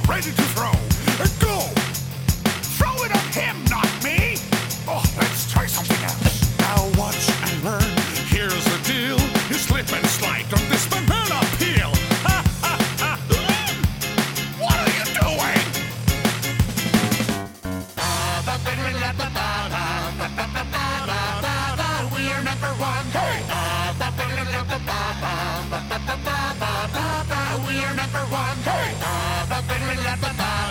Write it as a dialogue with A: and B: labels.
A: ready to throw. Go! Throw it at him, not me! Oh, let's try something else. Now watch and learn. Here's the deal. You slip and slide on this banana peel. Ha ha ha! What are you doing? We're number one. Hey! We're number one. Hey!